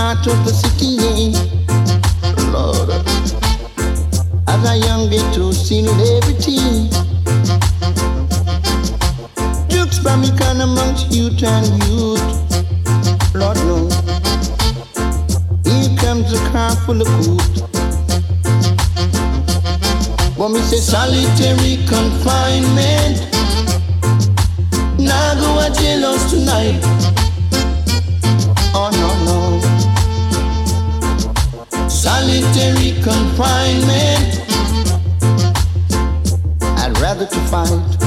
heart of the city, Lord. As a young ghetto celebrity, jukes by me can amongst youth and youth, Lord knows. Here comes a car full of coot. But me say solitary confinement. Now go a jailhouse tonight. Oh no, no. Solitary confinement. I'd rather to fight